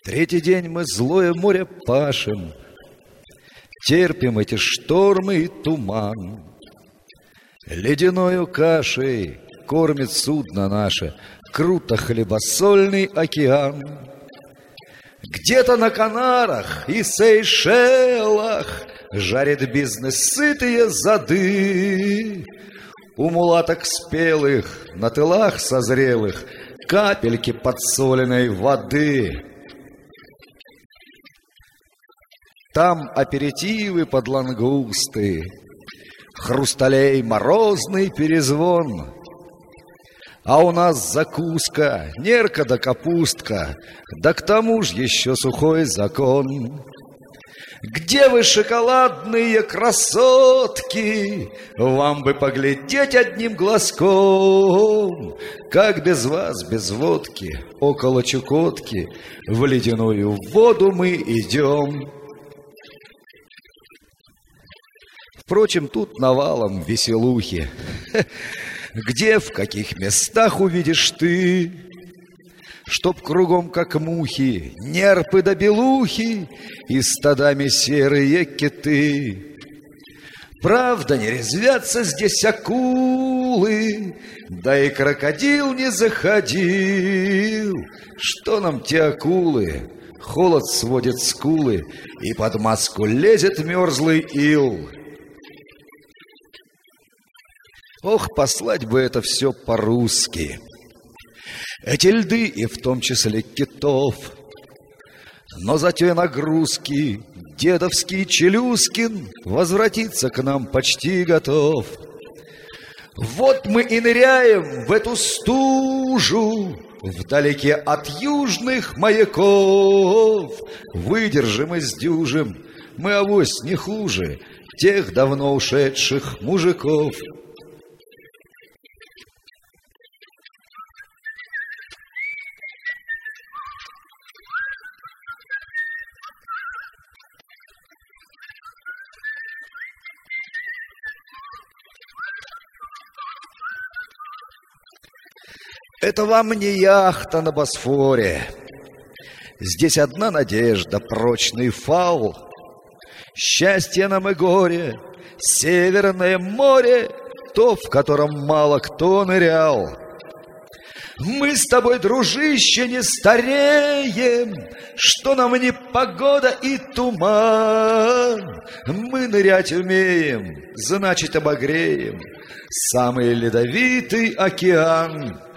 Третий день мы злое море пашем, терпим эти штормы и туман. Ледяною кашей кормит судно наше круто хлебосольный океан. Где-то на Канарах и Сейшелах жарит бизнес сытые зады. У мулаток спелых на тылах созрелых капельки подсоленной воды. Там аперитивы под лангусты, хрусталей морозный перезвон. А у нас закуска, нерка да капустка, да к тому ж еще сухой закон. Где вы, шоколадные красотки? Вам бы поглядеть одним глазком, как без вас, без водки, около Чукотки в ледяную воду мы идем. Впрочем, тут навалом веселухи. Где, в каких местах увидишь ты, чтоб кругом, как мухи, нерпы да белухи и стадами серые киты? Правда, не резвятся здесь акулы, да и крокодил не заходил. Что нам те акулы? Холод сводит скулы, и под маску лезет мерзлый ил. Ох, послать бы это все по-русски. Эти льды, и в том числе китов. Но за те нагрузки дедовский Челюскин возвратиться к нам почти готов. Вот мы и ныряем в эту стужу, вдалеке от южных маяков. Выдержим и сдюжим мы авось не хуже тех давно ушедших мужиков. Это вам не яхта на Босфоре. Здесь одна надежда, прочный фал. Счастье нам и горе, Северное море, то, в котором мало кто нырял. Мы с тобой, дружище, не стареем, что нам не погода и туман. Мы нырять умеем, значит обогреем самый ледовитый океан.